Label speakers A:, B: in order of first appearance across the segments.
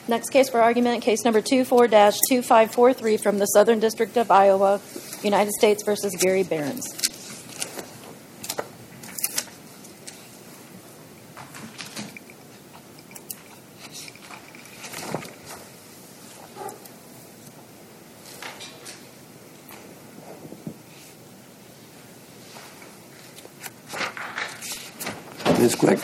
A: Next case for argument, case number 24-2543 from the Southern District of Iowa, United States versus Gary Behrens.
B: Ms. Quick.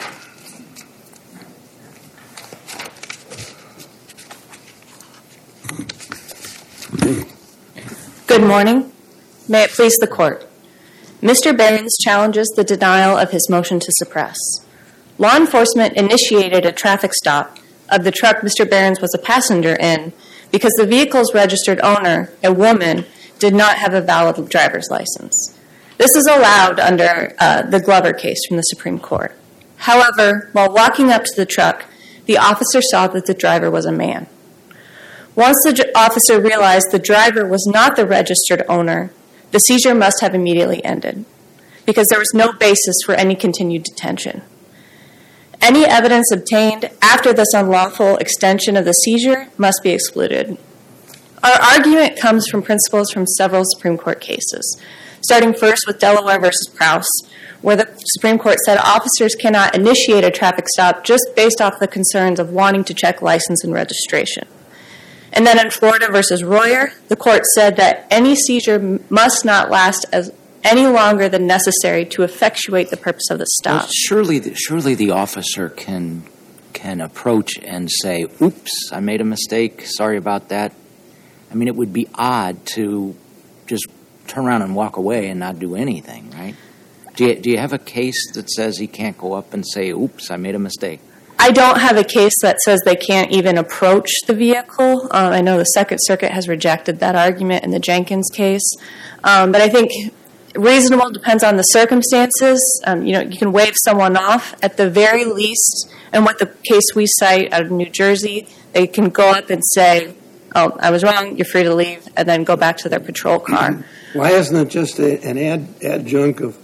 C: Good morning. May it please the court. Mr. Behrens challenges the denial of his motion to suppress. Law enforcement initiated a traffic stop of the truck Mr. Behrens was a passenger in because the vehicle's registered owner, a woman, did not have a valid driver's license. This is allowed under the Glover case from the Supreme Court. However, while walking up to the truck, the officer saw that the driver was a man. Once the officer realized the driver was not the registered owner, the seizure must have immediately ended because there was no basis for any continued detention. Any evidence obtained after this unlawful extension of the seizure must be excluded. Our argument comes from principles from several Supreme Court cases, starting first with Delaware v. Prowse, where the Supreme Court said officers cannot initiate a traffic stop just based off the concerns of wanting to check license and registration. And then in Florida v. Royer, the court said that any seizure must not last any longer than necessary to effectuate the purpose of the stop.
D: Well, surely the officer can approach and say, oops, I made a mistake, sorry about that. I mean, it would be odd to just turn around and walk away and not do anything, right? Do you have a case that says he can't go up and say, oops, I made a mistake?
C: I don't have a case that says they can't even approach the vehicle. I know the Second Circuit has rejected that argument in the Jenkins case. But I think reasonable depends on the circumstances. You can wave someone off at the very least. And what the case we cite out of New Jersey, they can go up and say, oh, I was wrong, you're free to leave, and then go back to their patrol car.
B: Why isn't it just an adjunct of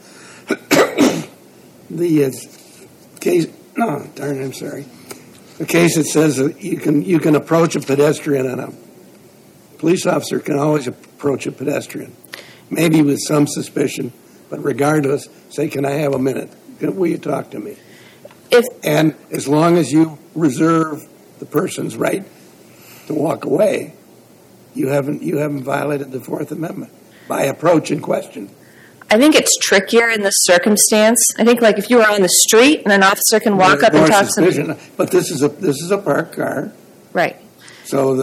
B: the case? No, darn, I'm sorry. The case that says that you can approach a pedestrian, and a police officer can always approach a pedestrian, maybe with some suspicion, but regardless, say, can I have a minute? Will you talk to me? And as long as you reserve the person's right to walk away, you haven't violated the Fourth Amendment by approach and question.
C: I think it's trickier in this circumstance. I think, like, if you were on the street and an officer can walk up and talk to them.
B: But this is a parked car,
C: right?
B: So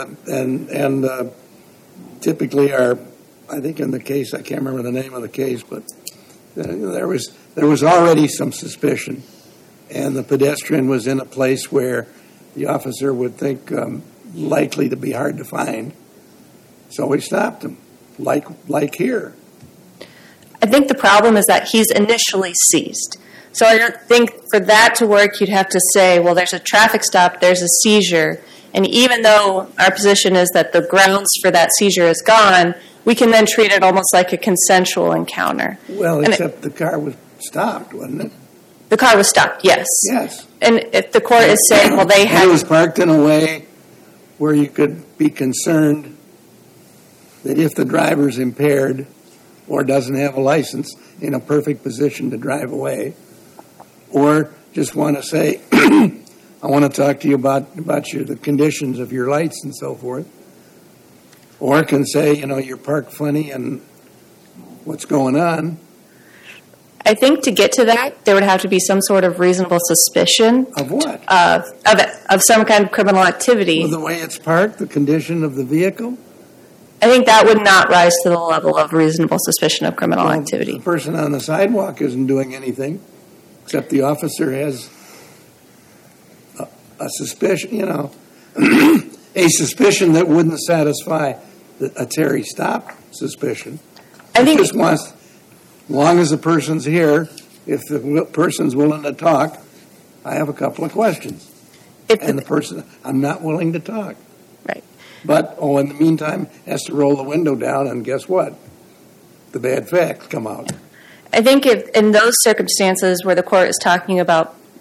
B: typically, I think in the case, I can't remember the name of the case, but there was already some suspicion, and the pedestrian was in a place where the officer would think likely to be hard to find. So we stopped him, like here.
C: I think the problem is that he's initially seized. So I don't think for that to work, you'd have to say, well, there's a traffic stop, there's a seizure, and even though our position is that the grounds for that seizure is gone, we can then treat it almost like a consensual encounter.
B: Well, except the car was stopped, wasn't it?
C: The car was stopped, yes.
B: Yes.
C: And if the court is saying, well, they had...
B: It was parked in a way where you could be concerned that if the driver's impaired or doesn't have a license, in a perfect position to drive away, or just want to say, I want to talk to you about the conditions of your lights and so forth, or can say, you're parked funny and what's going on.
C: I think to get to that, there would have to be some sort of reasonable suspicion.
B: Of what?
C: Of some kind of criminal activity.
B: Well, the way it's parked, the condition of the vehicle?
C: I think that would not rise to the level of reasonable suspicion of criminal activity.
B: The person on the sidewalk isn't doing anything, except the officer has a suspicion, a suspicion that wouldn't satisfy a Terry stop suspicion.
C: I think
B: just wants, as long as the person's here, if the person's willing to talk, I have a couple of questions. And the person, I'm not willing to talk.
C: Right.
B: But, in the meantime, has to roll the window down, and guess what? The bad facts come out.
C: I think if in those circumstances where the court is talking about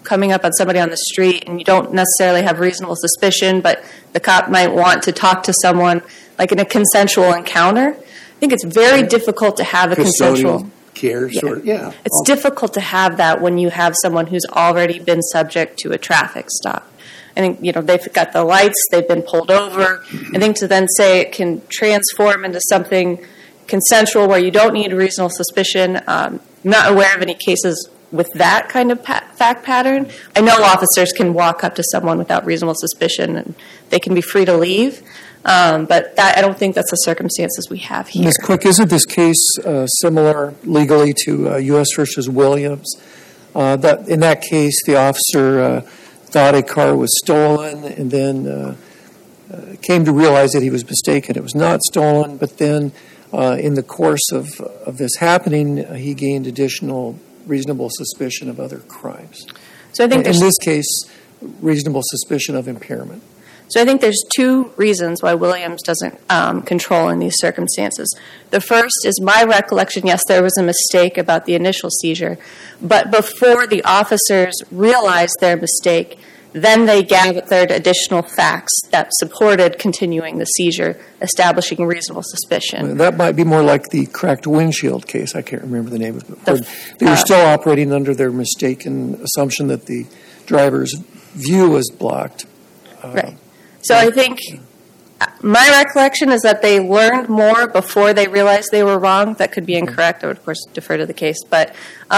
C: coming up on somebody on the street and you don't necessarily have reasonable suspicion, but the cop might want to talk to someone like in a consensual encounter. I think it's very difficult to have a consensual
B: care,
C: It's difficult to have that when you have someone who's already been subject to a traffic stop. I think, they've got the lights, they've been pulled over. I think to then say it can transform into something consensual where you don't need reasonable suspicion. I'm not aware of any cases with that kind of fact pattern. I know officers can walk up to someone without reasonable suspicion and they can be free to leave. But I don't think that's the circumstances we have here.
E: Ms. Quick, isn't this case similar legally to U.S. versus Williams? That in that case, the officer thought a car was stolen and then came to realize that he was mistaken. It was not stolen, but then in the course of this happening, he gained additional reasonable suspicion of other crimes.
C: So I think
E: in this case, reasonable suspicion of impairment.
C: So I think there's two reasons why Williams doesn't control in these circumstances. The first is my recollection, yes, there was a mistake about the initial seizure, but before the officers realized their mistake, then they gathered additional facts that supported continuing the seizure, establishing reasonable suspicion.
E: Well, that might be more like the cracked windshield case. I can't remember the name of it. They were still operating under their mistaken assumption that the driver's view was blocked.
C: Right. So I think my recollection is that they learned more before they realized they were wrong. That could be incorrect. I would, of course, defer to the case. But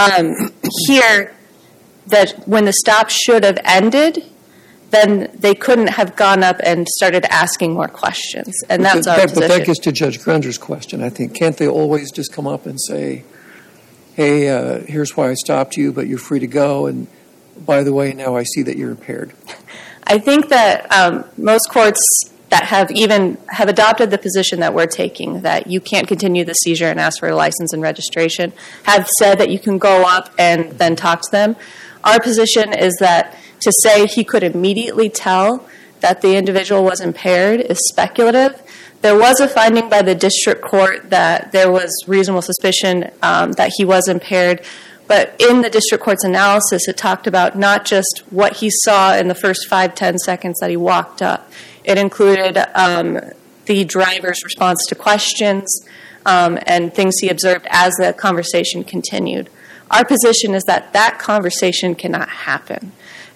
C: here, that when the stop should have ended, then they couldn't have gone up and started asking more questions. And that's our position.
E: But that gets to Judge Grunder's question, I think. Can't they always just come up and say, hey, here's why I stopped you, but you're free to go, and by the way, now I see that you're impaired?
C: I think that most courts that have adopted the position that we're taking, that you can't continue the seizure and ask for a license and registration, have said that you can go up and then talk to them. Our position is that to say he could immediately tell that the individual was impaired is speculative. There was a finding by the district court that there was reasonable suspicion that he was impaired. But in the district court's analysis, it talked about not just what he saw in the first 5-10 seconds that he walked up. It included the driver's response to questions and things he observed as the conversation continued. Our position is that that conversation cannot happen.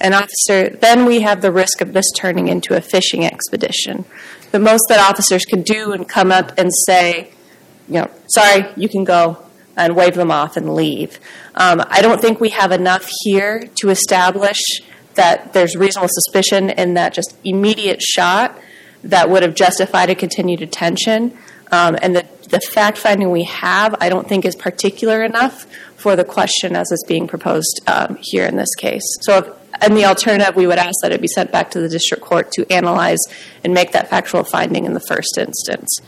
C: Then we have the risk of this turning into a fishing expedition. The most that officers can do and come up and say, sorry, you can go, and wave them off and leave. I don't think we have enough here to establish that there's reasonable suspicion in that just immediate shot that would have justified a continued detention. And the fact-finding we have, I don't think is particular enough for the question as it's being proposed here in this case. So in the alternative, we would ask that it be sent back to the district court to analyze and make that factual finding in the first instance.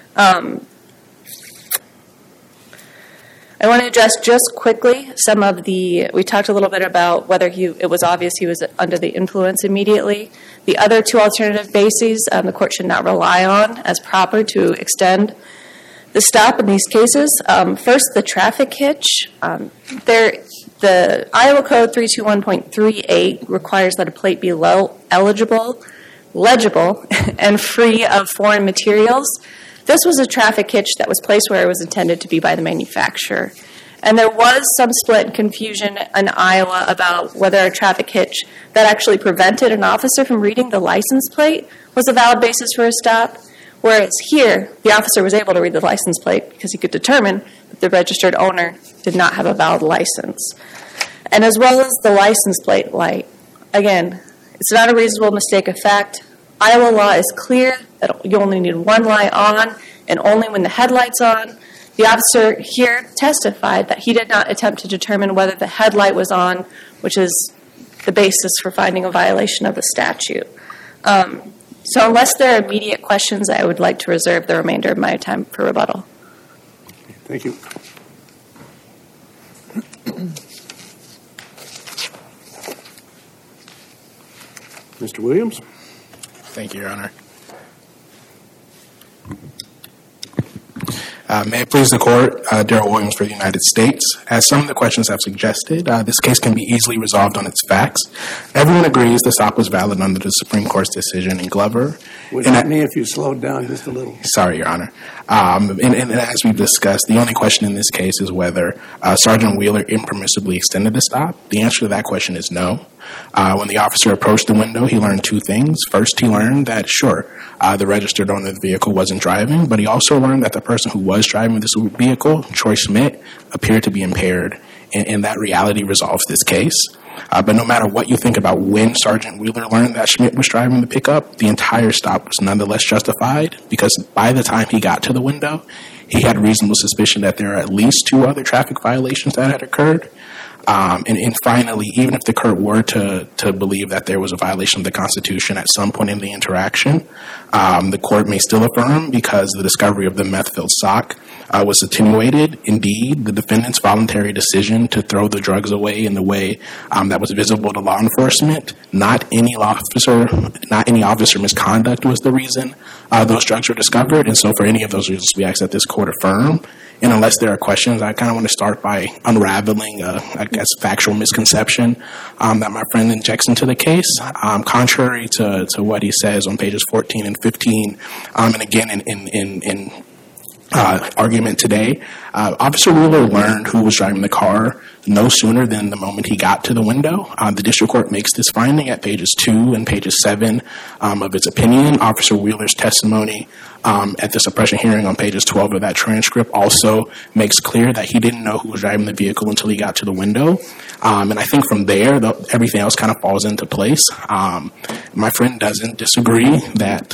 C: I want to address just quickly we talked a little bit about whether it was obvious he was under the influence immediately. The other two alternative bases the court should not rely on as proper to extend the stop in these cases. First, the traffic hitch. The Iowa Code 321.38 requires that a plate be legible, and free of foreign materials. This was a traffic hitch that was placed where it was intended to be by the manufacturer. And there was some split confusion in Iowa about whether a traffic hitch that actually prevented an officer from reading the license plate was a valid basis for a stop, whereas here, the officer was able to read the license plate because he could determine that the registered owner did not have a valid license. And as well as the license plate light, again, it's not a reasonable mistake of fact. Iowa law is clear that you only need one light on and only when the headlight's on. The officer here testified that he did not attempt to determine whether the headlight was on, which is the basis for finding a violation of the statute. So unless there are immediate questions, I would like to reserve the remainder of my time for rebuttal.
B: Thank you. Mr. Williams?
F: Thank you, Your Honor. May it please the Court, Darrell Williams for the United States. As some of the questions have suggested, this case can be easily resolved on its facts. Everyone agrees the stop was valid under the Supreme Court's decision in Glover.
B: Would it me if you slowed down just a little?
F: Sorry, Your Honor. And as we've discussed, the only question in this case is whether Sergeant Wheeler impermissibly extended the stop. The answer to that question is no. When the officer approached the window, he learned two things. First, he learned that, the registered owner of the vehicle wasn't driving, but he also learned that the person who was driving this vehicle, Troy Schmidt, appeared to be impaired, and that reality resolves this case. But no matter what you think about when Sergeant Wheeler learned that Schmidt was driving the pickup, the entire stop was nonetheless justified because by the time he got to the window, he had reasonable suspicion that there are at least two other traffic violations that had occurred. And finally, even if the court were to believe that there was a violation of the Constitution at some point in the interaction, the court may still affirm because the discovery of the meth-filled sock was attenuated. Indeed, the defendant's voluntary decision to throw the drugs away in the way that was visible to law enforcement, not any officer misconduct was the reason those drugs were discovered. And so for any of those reasons, we ask that this court affirm. And unless there are questions, I kind of want to start by unraveling factual misconception that my friend injects into the case. Contrary to what he says on pages 14 and 15, and again in argument today, Officer Wheeler learned who was driving the car no sooner than the moment he got to the window. The district court makes this finding at pages 2 and pages 7 of its opinion. Officer Wheeler's testimony at the suppression hearing on pages 12 of that transcript also makes clear that he didn't know who was driving the vehicle until he got to the window. And I think from there, everything else kind of falls into place. My friend doesn't disagree that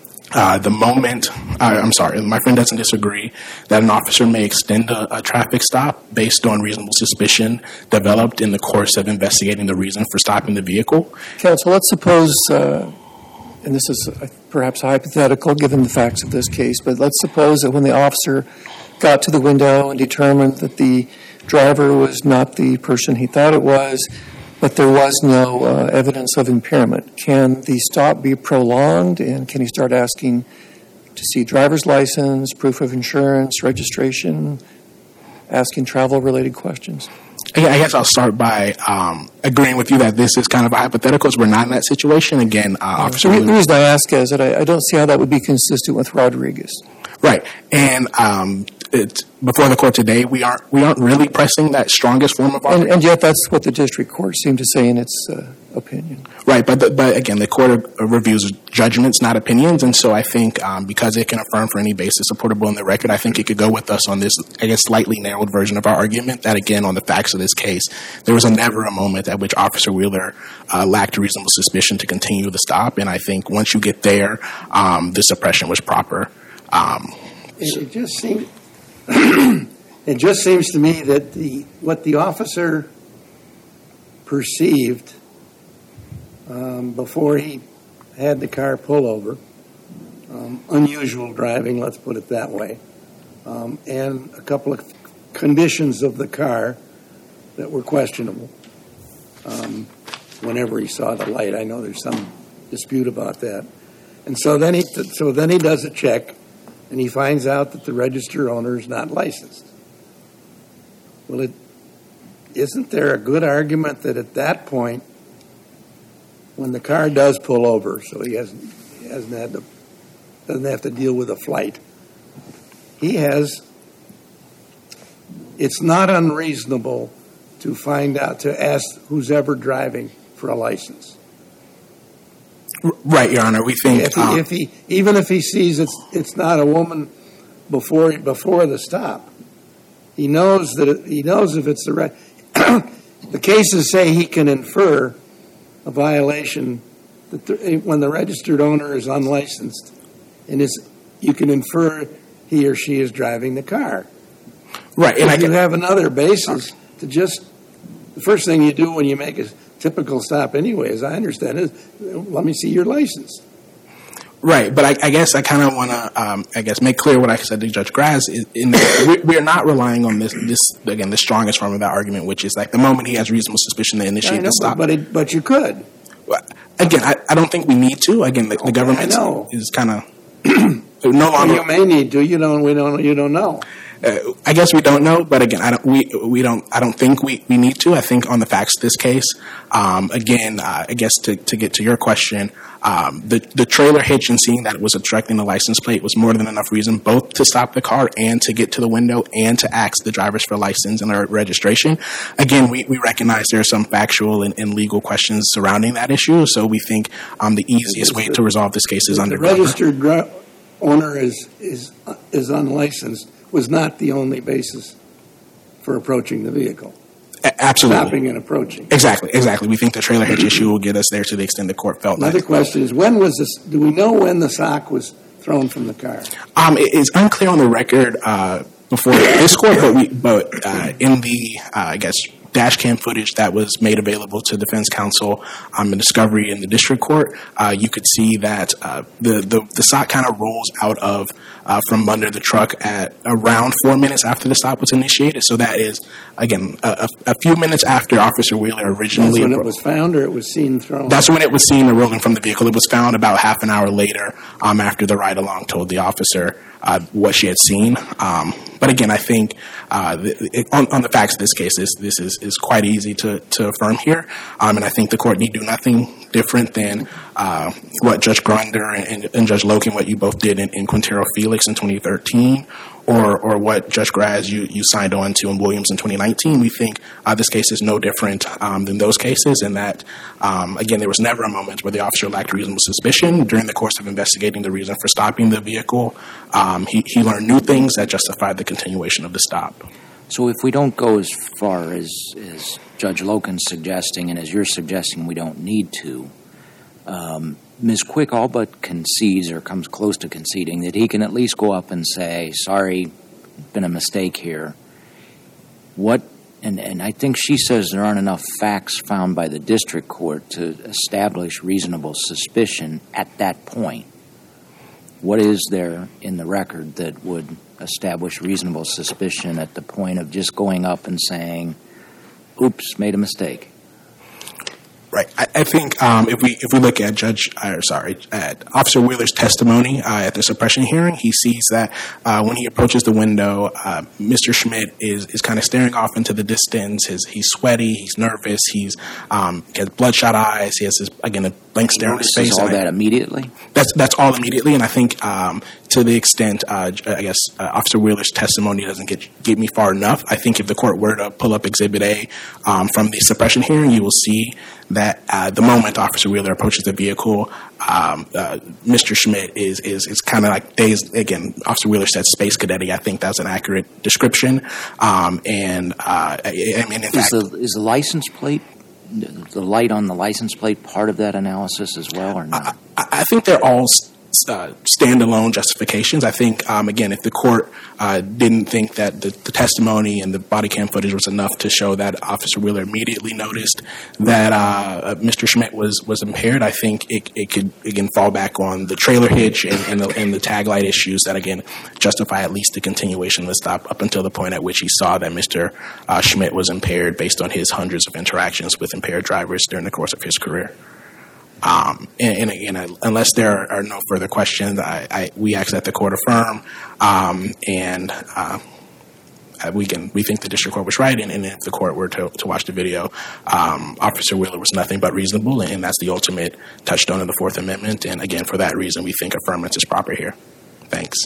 F: my friend doesn't disagree that an officer may extend a traffic stop based on reasonable suspicion developed in the course of investigating the reason for stopping the vehicle.
E: Counsel, let's suppose, and this is perhaps hypothetical given the facts of this case, but let's suppose that when the officer got to the window and determined that the driver was not the person he thought it was, but there was no evidence of impairment. Can the stop be prolonged, and can he start asking to see driver's license, proof of insurance, registration, asking travel-related questions?
F: I guess I'll start by agreeing with you that this is kind of a hypothetical, as we're not in that situation. Again, Officer
E: The reason I ask is that I don't see how that would be consistent with Rodriguez.
F: Right, and before the court today, we aren't really pressing that strongest form of argument.
E: And yet that's what the district court seemed to say in its opinion.
F: Right, but again, the court reviews judgments, not opinions, and so I think because it can affirm for any basis supportable in the record, I think it could go with us on this, I guess, slightly narrowed version of our argument that, again, on the facts of this case, there was never a moment at which Officer Wheeler lacked reasonable suspicion to continue the stop, and I think once you get there, the suppression was proper.
B: It just seems to me that what the officer perceived before he had the car pull over, unusual driving, let's put it that way, and a couple of conditions of the car that were questionable. Whenever he saw the light, I know there's some dispute about that, and so then he does a check. And he finds out that the registered owner is not licensed. Well, isn't there a good argument that at that point, when the car does pull over, so he doesn't have to deal with a flight, it's not unreasonable to ask who's ever driving for a license.
F: Right, Your Honor. We think
B: even if he sees it's not a woman before the stop, he knows if it's the right. The cases say he can infer a violation when the registered owner is unlicensed, and you can infer he or she is driving the car.
F: Right, and
B: you have another basis to just the first thing you do when you make a typical stop anyway, as I understand it, let me see your license.
F: Right, but I guess I kind of want to, make clear what I said to Judge Graz. We are not relying on this again, the strongest form of that argument, which is like the moment he has reasonable suspicion to initiate the stop.
B: But you could.
F: Again, I don't think we need to. Again, the government is kind of... no longer.
B: You may need to. You don't know.
F: I guess we don't know, but again, I don't think we need to. I think on the facts of this case, again, I guess to get to your question, the trailer hitch and seeing that it was obstructing the license plate was more than enough reason both to stop the car and to get to the window and to ask the drivers for license and their registration. Again, we recognize there are some factual and legal questions surrounding that issue, so we think the easiest way to resolve this case is undercover.
B: The registered owner is unlicensed was not the only basis for approaching the vehicle.
F: Absolutely.
B: Stopping and approaching.
F: Exactly. We think the trailer hitch issue will get us there to the extent the court felt
B: Another question is, when was this? Do we know when the sock was thrown from the car?
F: It is unclear on the record before this court, but in the, I guess, dash cam footage that was made available to defense counsel in discovery in the district court, you could see that the sock kind of rolls out of from under the truck at around 4 minutes after the stop was initiated. So that is, again, a few minutes after Officer Wheeler originally.
B: That's when it was found, or it was seen thrown?
F: That's when it was seen rolling from the vehicle. It was found about half an hour later after the ride-along told the officer what she had seen. But again, I think on the facts of this case, this is quite easy to affirm here. And I think the court need do nothing different than what Judge Grunder and Judge Loken, what you both did in Quintero Felix in 2013, or what Judge Graz you signed on to in Williams in 2019. We think this case is no different than those cases, in that, again, there was never a moment where the officer lacked reasonable suspicion. During the course of investigating the reason for stopping the vehicle, he learned new things that justified the continuation of the stop.
D: So if we don't go as far as Judge Loken's suggesting and as you're suggesting we don't need to, Ms. Quick all but concedes or comes close to conceding that he can at least go up and say, sorry, been a mistake here. And I think she says there aren't enough facts found by the district court to establish reasonable suspicion at that point. What is there in the record that would establish reasonable suspicion at the point of just going up and saying, oops, made a mistake?
F: Right. I think if we look at at Officer Wheeler's testimony at the suppression hearing, he sees that when he approaches the window, Mr. Schmidt is kind of staring off into the distance. He's sweaty. He's nervous. He has bloodshot eyes. He has a blank stare on his face.
D: All that immediately?
F: That's all immediately, and I think to the extent, Officer Wheeler's testimony doesn't get me far enough. I think if the court were to pull up Exhibit A from the suppression hearing, you will see that the moment Officer Wheeler approaches the vehicle, Mr. Schmidt is kind of like dazed. Again, Officer Wheeler said space cadet-y. I think that's an accurate description. I mean, in fact,
D: is the license plate, the light on the license plate, part of that analysis as well, or not?
F: I think they're all standalone justifications. I think, again, if the court didn't think that the testimony and the body cam footage was enough to show that Officer Wheeler immediately noticed that Mr. Schmidt was impaired, I think it could, again, fall back on the trailer hitch and the tag light issues that, again, justify at least the continuation of the stop up until the point at which he saw that Mr. Schmidt was impaired based on his hundreds of interactions with impaired drivers during the course of his career. And again, unless there are no further questions, we ask that the court affirm, and we think the district court was right, and if the court were to watch the video, Officer Wheeler was nothing but reasonable, and that's the ultimate touchstone of the Fourth Amendment, and again, for that reason, we think affirmance is proper here. Thanks.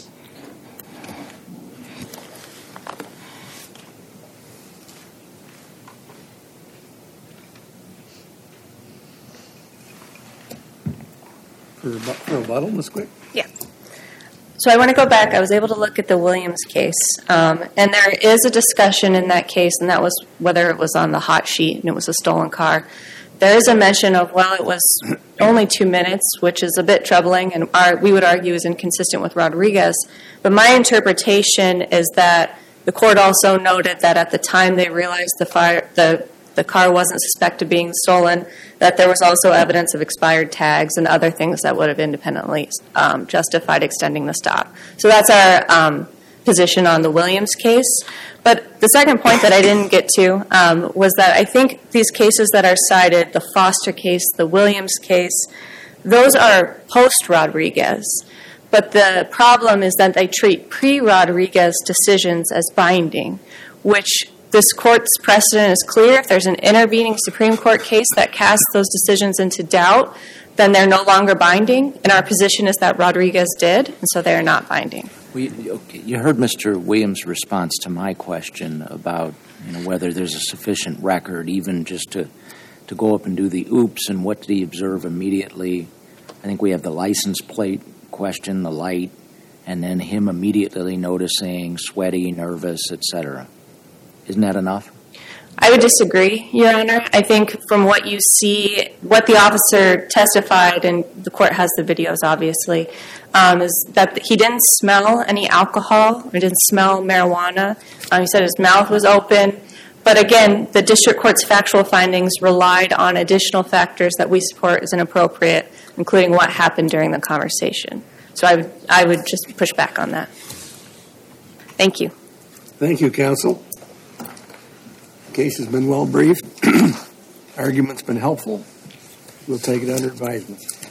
B: For rebuttal, Ms. Quick?
C: Yeah. So I want to go back. I was able to look at the Williams case, and there is a discussion in that case, and that was whether it was on the hot sheet and it was a stolen car. There is a mention of, well, it was only 2 minutes, which is a bit troubling, and we would argue is inconsistent with Rodriguez. But my interpretation is that the court also noted that at the time they realized the car wasn't suspected of being stolen, that there was also evidence of expired tags and other things that would have independently justified extending the stop. So that's our position on the Williams case. But the second point that I didn't get to was that I think these cases that are cited, the Foster case, the Williams case, those are post-Rodriguez. But the problem is that they treat pre-Rodriguez decisions as binding, which this court's precedent is clear. If there's an intervening Supreme Court case that casts those decisions into doubt, then they're no longer binding. And our position is that Rodriguez did, and so they are not binding.
D: Well, you heard Mr. Williams' response to my question about whether there's a sufficient record, even just to go up and do the oops, and what did he observe immediately. I think we have the license plate question, the light, and then him immediately noticing sweaty, nervous, etc. Isn't that enough?
C: I would disagree, Your Honor. I think from what you see, what the officer testified, and the court has the videos obviously, is that he didn't smell any alcohol, or didn't smell marijuana. He said his mouth was open. But again, the district court's factual findings relied on additional factors that we support as inappropriate, including what happened during the conversation. So I would just push back on that. Thank you.
B: Thank you, counsel. The case has been well briefed. Argument's been helpful. We'll take it under advisement.